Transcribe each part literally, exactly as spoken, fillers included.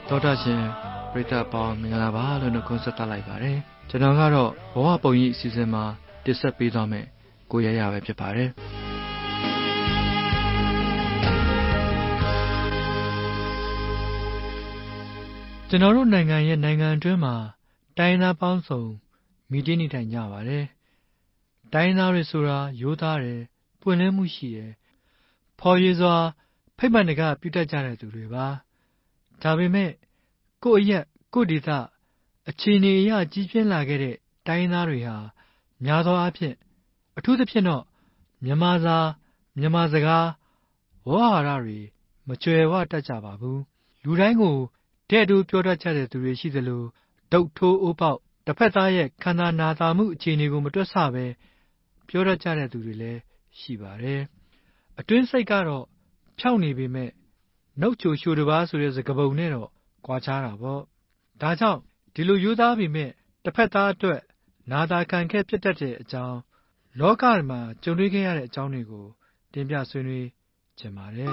တော်တာရှင်ပရိသတ်ပေါင်းမင်္ဂလာပါလို့နှုတ်ခွန်းဆက်သလိုက်ပါတယ်ကျွန်တော်ကတော့ဘဝပုံရိပ်အစီအစဉ်မှာတင်ဆက်ပေးသွားမယ်ကိုရရပဲဖြစ်ပါတယ်ကျွန်တော်တို့နိုင်ငံရဲ့နိုင်ငံအတွင်းမှာတိုင်းသားပေါင်းစုံမီတင်းနေထိုင်ကြပါတယ်တိုင်းသားတွေဆိုတာရိုးသားတယ်ပွင့်လင်းမှုရှိတယ်ဖော်ရည်စွာဖိတ်မှန်တကပြုတတ်ကြတဲ့သူတွေပါဒါပေမဲ့ကိုယ့်အရက်ကိုယ့်ဒေသအခြေအနေအရကြီးပြင်းလာခဲ့တဲ့တိုင်းသားတွေဟာများသောအားဖြင့်အထူးသဖြင့်တော့မြန်မာစာမြန်မာစကားဝေါဟာရတွေမကြွယ်ဝတတ်ကြပါဘူးလူတိုင်းကိုတဲ့တူပြောတတ်ကြတဲ့သူတွေရှိသလိုဒုတ်ထိုးအိုးပေါက်တစ်ဖက်သားရဲ့ခန္ဓာနာတာမှုအခြေအနေကိုမတွက်ဆပဲပြောတတ်ကြတဲ့သူတွေလည်းရှိပါတယ်အတွင်းစိတ်ကတော့ဖြောင့်နေပေမဲ့နှုတ်ချိုရှိုတပါးဆိုတဲ့စကားပုံနဲ့တော့ကွာခြားတာပေါ့ဒါကြောင့်ဒီလိုယူသားပေမဲ့တစ်ဖက်သားအတွက်နာတာခံခဲ့ဖြစ်တတ်တဲ့အကြောင်းလောကမှာကြုံတွေ့ခဲ့ရတဲ့အကြောင်းတွေကိုတင်ပြဆွေးနွေးချင်ပါတယ်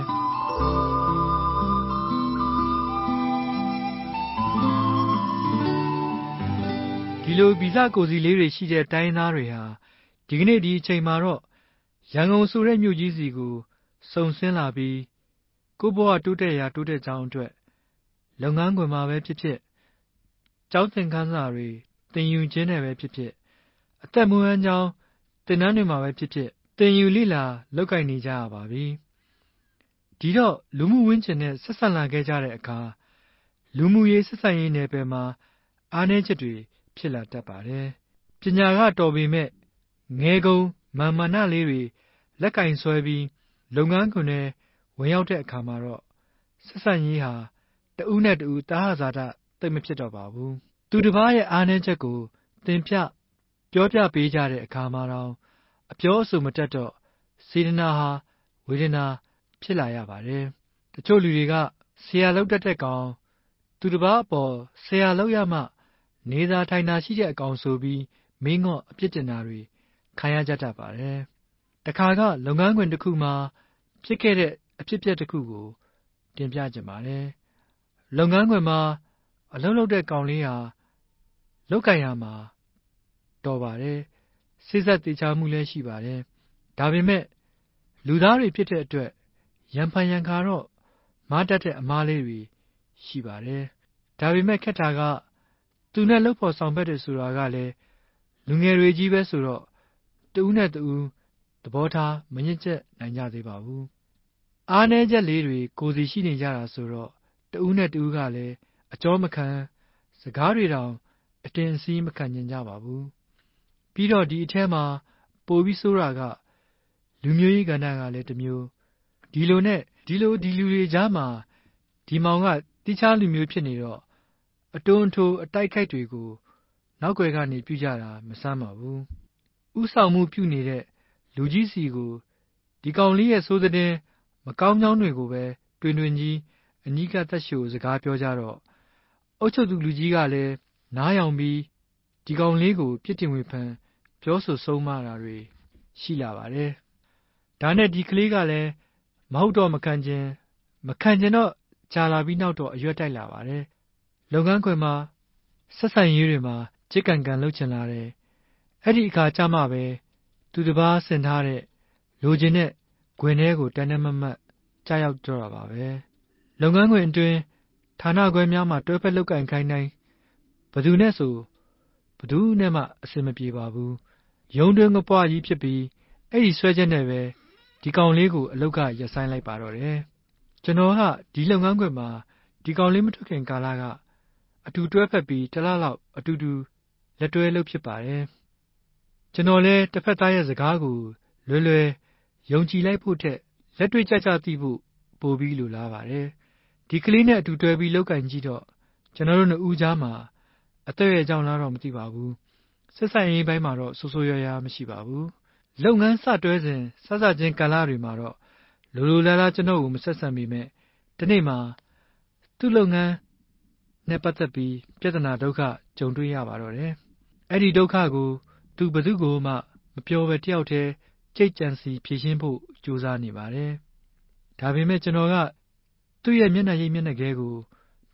ဒီလိုဗီဇကိုစီလေးတွေရှိတဲ့တိုင်းသားတွေဟာဒီကနေ့ဒီအချိန်မှာတော့ရန်ကုန်ဆိုတဲ့မြို့ကြီးစီကိုစုံဆင်းလာပြီးကိုဘွားတိုးတက်ရာတိုးတက်ကြောင်းအတွက်လုပ်ငန်းခွင်မှာပဲဖြစ်ဖြစ်ကျောင်းသင်ခန်းစာတွေသင်ယူခြင်းနဲ့ပဲဖြစ်ဖြစ်အသက်မွေးဝမ်းကြောင်းသင်တန်းတွေမှာပဲဖြစ်ဖြစ်သင်ယူလေ့လာလုပ်ကိုင်နေကြရပါပြီဒီတော့လူမှုဝန်းကျင်နဲ့ဆက်ဆံလာခဲ့ကြတဲ့အခါလူမှုရေးဆက်ဆံရေးနယ်ပယ်မှာအားနည်းချက်တွေဖြစ်လာတတ်ပါတယ်ပညာကတော်ပေမဲ့ငယ်ကုန်မာမာနလေးတွေလက်ကင်ဆွဲပြီးလုပ်ငန်းခွင်ထဲဝင်ရောက်တဲ့အခါမှာတော့ဆက်ဆံရေးဟာတဦးနဲ့တဦးတာဟဇာတသိမ့်မဖြစ်တော့ပါဘူးသူတစ်ပါးရဲ့အားနည်းချက်ကိုသင်ပြပြောပြပေးကြတဲ့အခါမှာတော့အပြောအဆိုမတတ်တော့စေတနာဟာဝေဒနာဖြစ်လာရပါတယ်တချို့လူတွေကဆရာလောက်တတ်တဲ့ကောင်သူတစ်ပါးအပေါ်ဆရာလောက်ရမှနေသာထိုင်သာရှိတဲ့အကောင်ဆိုပြီးမင်းငေါ့အပြစ်တင်တာတွေခံရကြတတ်ပါတယ်တခါကလုပ်ငန်းခွင်တစ်ခုမှာဖြစ်ခဲ့တဲ့အဖြစ်အပျက်တစ်ခုကိုတင်ပြကြပါတယ်လုပ်ငန်းခွင်မှာအလုပ်လုပ်တဲ့ကောင်လေးဟာလောက်ကင်ရမှာတော်ပါတယ်စိစက်တေချာမှုလည်းရှိပါတယ်ဒါပေမဲ့လူသားတွေဖြစ်တဲ့အတွက်ရံဖန်ရံခါတော့မားတတ်တဲ့အမားလေးတွေရှိပါတယ်ဒါပေမဲ့ခက်တာကသူနဲ့လှုပ်ဖို့ဆောင်ဖက်တယ်ဆိုတာကလည်းလူငယ်တွေကြီးပဲဆိုတော့တဦးနဲ့တဦးသဘောထားမညစ်ကျက်နိုင်ကြသေးပါဘူးအားနည်းချက်လေးတွေကိုယ်စီရှိနေကြတာဆိုတော့တဦးနဲ့တဦးကလည်းအကြောမခံစကားတွေတောင်အတင်အစီးမခံကျင်ကြပါဘူးပြီးတော့ဒီအထဲမှာပိုပြီးဆိုးတာကလူမျိုးရေးကဏ္ဍကလည်းတစ်မျိုးဒီလိုနဲ့ဒီလိုဒီလူတွေကြားမှာဒီမောင်ကတိချားလူမျိုးဖြစ်နေတော့အတွန်းထိုးအတိုက်ခိုက်တွေကိုနောက်ွယ်ကနေပြုကြတာမဆမ်းပါဘူးဥဆောင်မှုပြုနေတဲ့လူကြီးစီကိုဒီကောင်လေးရဲ့ဆိုးတဲ့မကောင်းကြောင်းတွေကိုပဲတွင်တွင်ကြီးအနီးကပ်သက်ရှိုစကားပြောကြတော့အုတ်ချုပ်သူလူကြီးကလည်းနားယောင်ပြီးဒီကောင်လေးကိုပြစ်တင်ဝေဖန်ပြောဆိုဆုံးမတာတွေရှိလာပါတယ်ဒါနဲ့ဒီကလေးကလည်းမဟုတ်တော့မခံကျင်မခံကျင်တော့ကြာလာပြီးနောက်တော့အရွက်တိုက်လာပါတယ်လုပ်ငန်းခွင်မှာဆက်ဆံရေးတွေမှာကြစ်ကန်ကန်လှုပ်ချင်လာတယ်အဲ့ဒီအခါကျမှပဲသူတစ်ပါးဆင်ထားတဲ့လိုချင်တဲ့ခွင်ထဲကိုတန်းတန်းမတ်မတ်ကြားရောက်တော့တာပါပဲလုပ်ငန်းခွင်အတွင်းဌာနခွဲများမှာတွဲဖက်လုပ်ကိုင်ခိုင်းတိုင်းဘယ်သူနဲ့ဆိုဘယ်သူနဲ့မှအဆင်မပြေပါဘူးရုံးတွင်းကပွားကြီးဖြစ်ပြီးအဲ့ဒီဆွဲချက်နဲ့ပဲဒီကောင်လေးကိုအလုတ်ကရက်ဆိုင်လိုက်ပါတော့တယ်ကျွန်တော်ကဒီလုပ်ငန်းခွင်မှာဒီကောင်လေးမထွက်ခင်ကာလကအတူတွဲဖက်ပြီးတစ်လလောက်အတူတူလက်တွဲလုပ်ဖြစ်ပါတယ်ကျွန်တော်လည်းတစ်ဖက်သားရဲ့စကားကိုလွယ်လွယ်ယုံကြည်လိုက်ဖို့ထက်လက်တွေ့ကျကျသိဖို့ပိုပြီးလိုလားပါတယ်ဒီကလေးနဲ့အတူတွဲပြီးလုပ်ကင်ကြည့်တော့ကျွန်တော်တို့နှစ်ဦးကြားမှာအသက်ရဲ့ကြောင့်လားတော့မသိပါဘူးဆက်ဆံရေးပိုင်းမှာတော့ဆိုးဆိုးရွားရွားမရှိပါဘူးလုပ်ငန်းစတွဲစဉ်စစချင်းကာလတွေမှာတော့လိုလိုလားလားကျွန်တော်ကိုမဆက်ဆံမိမဲ့ဒီနေ့မှာသူ့လုပ်ငန်းနဲ့ပတ်သက်ပြီးပြဿနာဒုက္ခကြုံတွေ့ရပါတော့တယ်အဲ့ဒီဒုက္ခကိုသူဘယ်သူကိုမှမပြောဘဲတယောက်တည်းကြိတ်ကြံစီဖြေရှင်းဖို့ကြိုးစားနေပါတယ်ဒါပေမဲ့ကျွန်တော်ကသူ့ရဲ့မျက်နှာရိပ်မျက်နှာခဲကိုဖ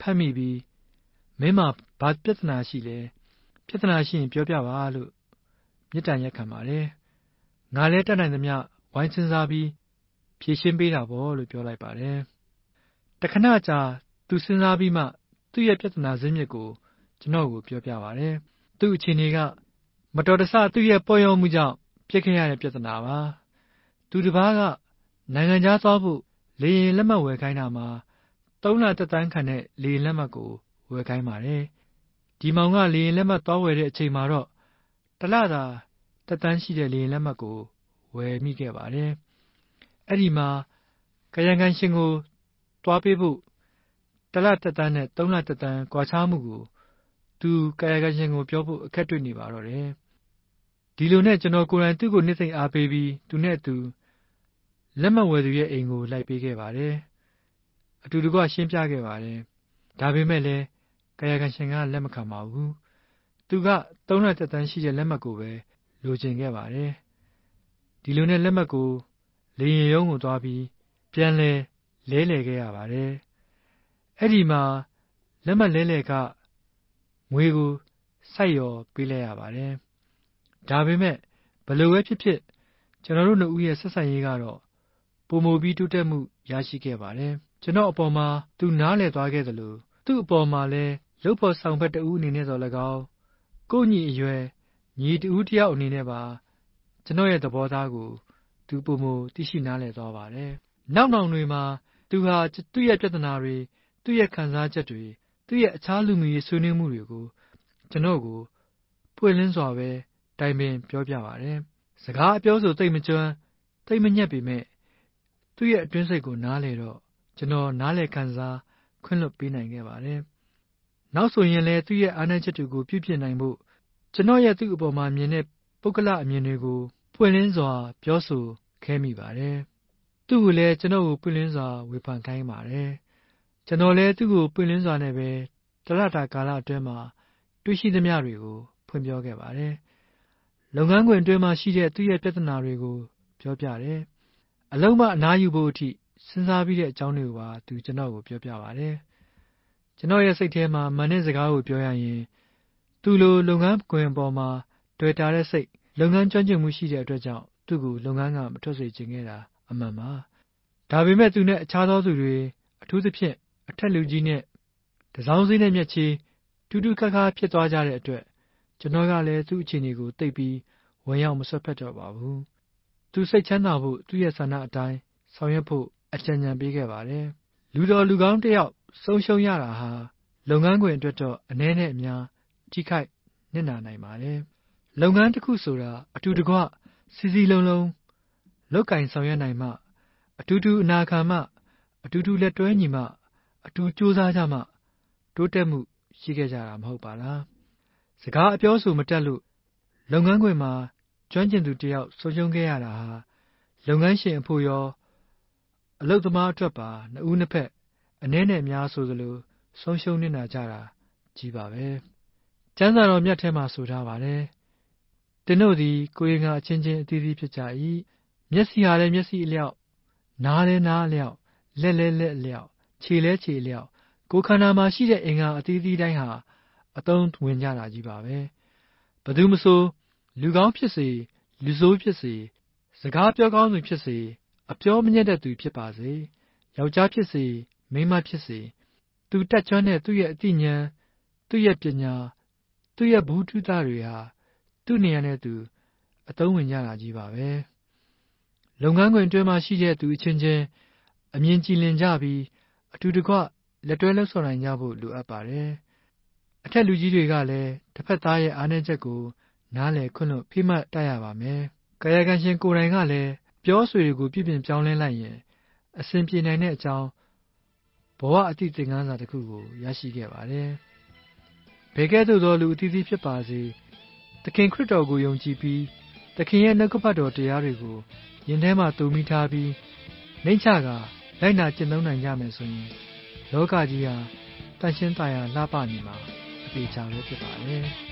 ဖတ်မိပြီးမင်းမှာဘာပြဿနာရှိလဲပြဿနာရှိရင်ပြောပြပါလို့မေတ္တာရက်ခံပါတယ်ငါလည်းတတ်နိုင်သမျှဝိုင်းစဉ်းစားပြီးဖြေရှင်းပေးတာပေါ့လို့ပြောလိုက်ပါတယ်တခဏကြာသူစဉ်းစားပြီးမှသူ့ရဲ့ပြဿနာဇင်းမြစ်ကိုကျွန်တော်ကိုပြောပြပါတယ်သူ့အခြေအနေကမတော်တဆသူ့ရဲ့ပေါ်ရောမှုကြောင့်ဖြစ်ခဲ့ရတဲ့ပြဿနာပါသူတစ်ပါးကနိုင်ငံခြားသွားဖို့လေရင်လက်မှတ်ဝယ်ခိုင်းတာမှာသုံးလတက်တန်းခံတဲ့လေရင်လက်မှတ်ကိုဝယ်ခိုင်းပါတယ်ဒီမောင်ကလေရင်လက်မှတ်သွားဝယ်တဲ့အချိန်မှာတော့တလသာတက်တန်းရှိတဲ့လေရင်လက်မှတ်ကိုဝယ်မိခဲ့ပါတယ်အဲ့ဒီမှာကာယကံရှင်ကိုသွားပေးဖို့တလတက်တန်းနဲ့သုံးလတက်တန်းကွာခြားမှုကိုသူကာယကံရှင်ကိုပြောဖို့အခက်တွေ့နေပါတော့တယ်ဒီလိုနဲ့ကျွန်တော်ကိုယ်တိုင်သူ့ကိုနှစ်သိမ့်အားပေးပြီးသူနဲ့အတူလက်မှတ်ဝယ်သူရဲ့အိမ်ကိုလိုက်ပေးခဲ့ပါတယ်အတူတကွရှင်းပြခဲ့ပါတယ်ဒါပေမဲ့လည်းကာယကံရှင်ကလက်မခံပါဘူးသူကသုံးလတက်တန်းရှိတဲ့လက်မှတ်ကိုပဲလိုချင်ခဲ့ပါတယ်ဒီလိုနဲ့လက်မှတ်ကိုလေရင်ရုံးကိုသွားပြီးပြန်လဲလဲလှယ်ခဲ့ရပါတယ်အဲ့ဒီမှာလက်မှတ်လဲလှယ်ကငွေကိုစိုက်ရောပေးလိုက်ရပါတယ်ဒါပေမဲ့ဘယ်လိုပဲဖြစ်ဖြစ်ကျွန်တော်တို့နှစ်ဦးရဲ့ဆက်ဆံရေးကတော့ပုံမူပြီးတိုးတက်မှုရရှိခဲ့ပါတယ်ကျွန်တော်အပေါ်မှာသူနားလည်သွားခဲ့သလိုသူ့အပေါ်မှာလည်းရုပ်ဖို့ဆောင်ဖက်တဦးအနေနဲ့ဆိုလည်းကောင်းကိုညီအရွယ်ညီတဦးတယောက်အနေနဲ့ပါကျွန်တော်ရဲ့သဘောထားကိုသူပုံမူသိရှိနားလည်သွားပါတယ်နောက်နောက်တွေမှာသူဟာသူ့ရဲ့ပြဿနာတွေသူ့ရဲ့ခံစားချက်တွေသူ့ရဲ့အခြားလူမျိုးရေးဆွေးနွေးမှုတွေကိုကျွန်တော်ကိုပွင့်လင်းစွာပဲတိုင်ပင်ပြောပြပါတယ်စကားအပြောဆိုသိမကျွမ်းသိမညက်ပေမဲ့သူ့ရဲ့အတွင်းစိတ်ကိုနားလေတော့ကျွန်တော်နားလေခံစားခွင့်လွှတ်ပေးနိုင်ခဲ့ပါတယ်နောက်ဆိုရင်လည်းသူ့ရဲ့အားနည်းချက်တွေကိုပြုပြင်နိုင်ဖို့ကျွန်တော်ရဲ့သူ့အပေါ်မှာမြင်တဲ့ပုဂ္ဂလအမြင်တွေကိုပွင့်လင်းစွာပြောဆိုခဲမိပါတယ်သူ့ကိုလည်းကျွန်တော်ကိုပွင့်လင်းစွာဝေဖန်ခိုင်းပါတယ်ကျွန်တော်လည်းသူ့ကိုပွင့်လင်းစွာနဲ့ပဲတလတာကာလအတွင်းမှာတွေ့ရှိသမျှတွေကိုဖွင့်ပြောခဲ့ပါတယ်လုပ်ငန်းခွင်အတွင်းမှာရှိတဲ့သူ့ရဲ့ပြဿနာတွေကိုပြောပြတယ်အလုံးမအနားယူဖို့အထိစဉ်းစားပြီးတဲ့အကြောင်းတွေကိုပါသူကျွန်တော်ကိုပြောပြပါတယ်ကျွန်တော်ရဲ့စိတ်ထဲမှာမန်တဲ့စကားကိုပြောရရင်သူလိုလုပ်ငန်းခွင်ပေါ်မှာတွေ့တာတဲ့စိတ်လုပ်ငန်းကျွမ်းကျင်မှုရှိတဲ့အတွက်ကြောင့်သူ့ကိုလုပ်ငန်းကမထွက်စေချင်ခဲ့တာအမှန်ပါဒါပေမဲ့သူနဲ့အခြားသောသူတွေအထူးသဖြင့်အထက်လူကြီးနဲ့တစောင်းစည်းနဲ့မျက်ချေးတူးတူးခါခါဖြစ်သွားကြတဲ့အတွက်ကျွန်တော်ကလည်းသူ့အခြေအနေကိုသိပြီးဝင်ရောက်မဆွတ်ဖက်တော့ပါဘူးသူစိတ်ချမ်းသာဖို့သူ့ရဲ့ဆန္ဒအတိုင်းဆောင်ရွက်ဖို့အကြံဉာဏ်ပေးခဲ့ပါတယ်လူတော်လူကောင်းတစ်ယောက်ဆုံးရှုံးရတာဟာလုပ်ငန်းခွင်အတွက်တော့အနည်းနဲ့အများထိခိုက်နစ်နာနိုင်ပါတယ်လုပ်ငန်းတစ်ခုဆိုတာအတူတကွစီစီလုံးလုံးလောက်ကင်ဆောင်ရွက်နိုင်မှအတူတူအနာခံမှအတူတူလက်တွဲညီမှအတူကြိုးစားကြမှတိုးတက်မှုရှိခဲ့ကြတာမဟုတ်ပါလားစကားအပြောဆိုမတက်လို့လုပ်ငန်းခွင်မှာကျွမ်းကျင်သူတစ်ယောက်ဆုံးရှုံးခဲ့ရတာဟာလုပ်ငန်းရှင်အဖို့ရောအလုပ်သမားအတွက်ပါနှစ်ဦးနှစ်ဖက်အနည်းနဲ့အများဆိုသလိုဆုံးရှုံးနစ်နာကြတာကြီးပါပဲကျမ်းစာတော်မြတ်ထဲမှာဆိုထားပါတယ်သင်တို့သည်ကိုယ်ရင်ကအချင်းချင်းအသီးသီးဖြစ်ကြ၏မျက်စိဟာလည်းမျက်စိအလျောက်နားလည်းနားအလျောက်လက်လည်းလက်အလျောက်ခြေလည်းခြေအလျောက်ကိုယ်ခန္ဓာမှာရှိတဲ့အင်္ဂါအသီးသီးတိုင်းဟာအသုံးဝင်ကြတာကြီးပါပဲဘယ်သူမဆိုလူကောင်းဖြစ်စေလူဆိုးဖြစ်စေစကားပြောကောင်းသူဖြစ်စေအပြောမညက်တဲ့သူဖြစ်ပါစေယောက်ျားဖြစ်စေမိန်းမဖြစ်စေသူတက်ကျွမ်းတဲ့သူ့ရဲ့အသိဉာဏ်သူ့ရဲ့ပညာသူ့ရဲ့ဘုထုတတွေဟာသူ့နေရာနဲ့သူအသုံးဝင်ကြတာကြီးပါပဲလုပ်ငန်းခွင်အတွင်းမှာရှိတဲ့သူအချင်းချင်းအမြင်ကြည်လင်ကြပြီးအတူတကွလက်တွဲလှုပ်ဆောင်နိုင်ကြဖို့လိုအပ်ပါတယ်အထက်လူကြီးတွေကလည်းတစ်ဖက်သားရဲ့အားနည်းချက်ကိုနားလည်ခွင့်လွှတ်ဖိမှတ်တတ်ရပါမယ်ကာယကံရှင်ကိုယ်တိုင်ကလည်းပြောဆွေတွေကိုပြုပြင်ပြောင်းလဲလိုက်ရင်အစဉ်ပြေနိုင်တဲ့အကြောင်းဘဝအတိတ်သင်ခန်းစာတစ်ခုကိုရရှိခဲ့ပါတယ်ဘယ်ကဲ့သို့သောလူအသီးသီးဖြစ်ပါစေသခင်ခရစ်တော်ကိုယုံကြည်ပြီးသခင်ရဲ့နှုတ်ကပတ်တော်တရားတွေကိုယင်ထဲမှာတူမိထားပြီးနှိမ့်ချကလိုက်နာကျင့်သုံးနိုင်ကြမယ်ဆိုရင်လောကကြီးဟာတန်ရှင်းသာယာလှပနေမှာအပေချာပဲဖြစ်ပါတယ်